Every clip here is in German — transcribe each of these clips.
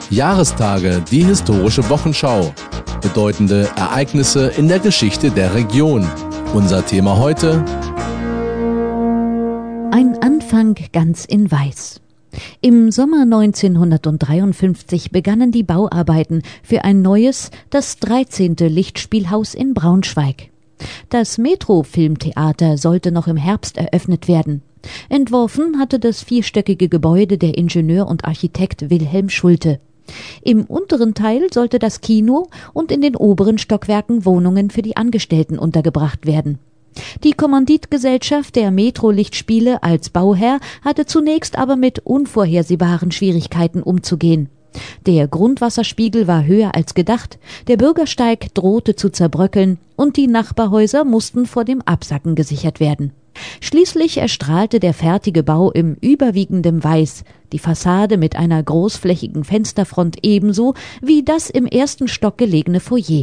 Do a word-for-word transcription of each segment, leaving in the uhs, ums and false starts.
Jahrestage, die historische Wochenschau. Bedeutende Ereignisse in der Geschichte der Region. Unser Thema heute: Ein Anfang ganz in Weiß. Im Sommer neunzehnhundertdreiundfünfzig begannen die Bauarbeiten für ein neues, das dreizehnte Lichtspielhaus in Braunschweig. Das Metro-Filmtheater sollte noch im Herbst eröffnet werden. Entworfen hatte das vierstöckige Gebäude der Ingenieur und Architekt Wilhelm Schulte. Im unteren Teil sollte das Kino und in den oberen Stockwerken Wohnungen für die Angestellten untergebracht werden. Die Kommanditgesellschaft der Metro-Lichtspiele als Bauherr hatte zunächst aber mit unvorhersehbaren Schwierigkeiten umzugehen. Der Grundwasserspiegel war höher als gedacht, der Bürgersteig drohte zu zerbröckeln und die Nachbarhäuser mussten vor dem Absacken gesichert werden. Schließlich erstrahlte der fertige Bau im überwiegenden Weiß, die Fassade mit einer großflächigen Fensterfront ebenso wie das im ersten Stock gelegene Foyer.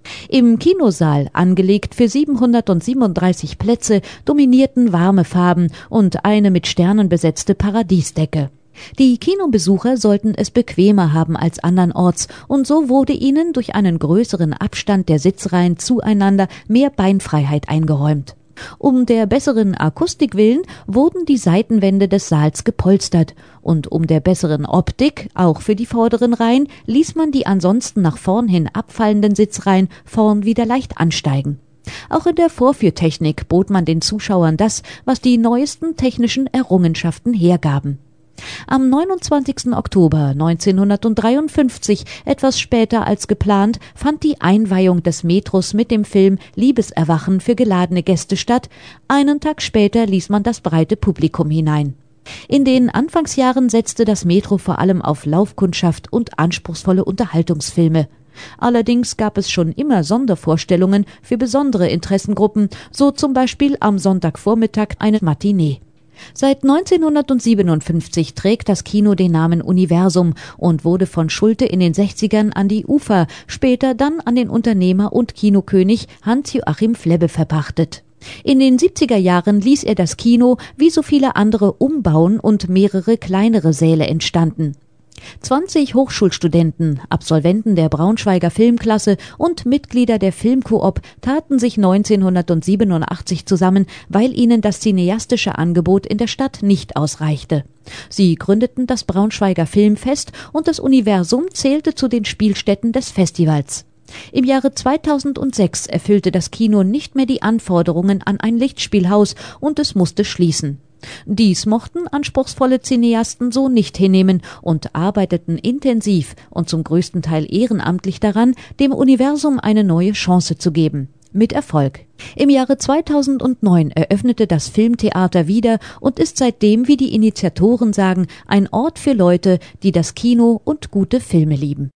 Im Kinosaal, angelegt für siebenhundertsiebenunddreißig Plätze, dominierten warme Farben und eine mit Sternen besetzte Paradiesdecke. Die Kinobesucher sollten es bequemer haben als andernorts, und so wurde ihnen durch einen größeren Abstand der Sitzreihen zueinander mehr Beinfreiheit eingeräumt. Um der besseren Akustik willen wurden die Seitenwände des Saals gepolstert, und um der besseren Optik, auch für die vorderen Reihen, ließ man die ansonsten nach vorn hin abfallenden Sitzreihen vorn wieder leicht ansteigen. Auch in der Vorführtechnik bot man den Zuschauern das, was die neuesten technischen Errungenschaften hergaben. Am neunundzwanzigsten Oktober neunzehnhundertdreiundfünfzig, etwas später als geplant, fand die Einweihung des Metros mit dem Film Liebeserwachen für geladene Gäste statt. Einen Tag später ließ man das breite Publikum hinein. In den Anfangsjahren setzte das Metro vor allem auf Laufkundschaft und anspruchsvolle Unterhaltungsfilme. Allerdings gab es schon immer Sondervorstellungen für besondere Interessengruppen, so zum Beispiel am Sonntagvormittag eine Matinee. Seit neunzehnhundertsiebenundfünfzig trägt das Kino den Namen Universum und wurde von Schulte in den sechzigern an die Ufer, später dann an den Unternehmer und Kinokönig Hans-Joachim Flebbe verpachtet. In den siebziger Jahren ließ er das Kino wie so viele andere umbauen und mehrere kleinere Säle entstanden. zwanzig Hochschulstudenten, Absolventen der Braunschweiger Filmklasse und Mitglieder der Filmkoop taten sich neunzehnhundertsiebenundachtzig zusammen, weil ihnen das cineastische Angebot in der Stadt nicht ausreichte. Sie gründeten das Braunschweiger Filmfest und das Universum zählte zu den Spielstätten des Festivals. Im Jahre zweitausendsechs erfüllte das Kino nicht mehr die Anforderungen an ein Lichtspielhaus und es musste schließen. Dies mochten anspruchsvolle Cineasten so nicht hinnehmen und arbeiteten intensiv und zum größten Teil ehrenamtlich daran, dem Universum eine neue Chance zu geben. Mit Erfolg. Im Jahre zweitausendneun eröffnete das Filmtheater wieder und ist seitdem, wie die Initiatoren sagen, ein Ort für Leute, die das Kino und gute Filme lieben.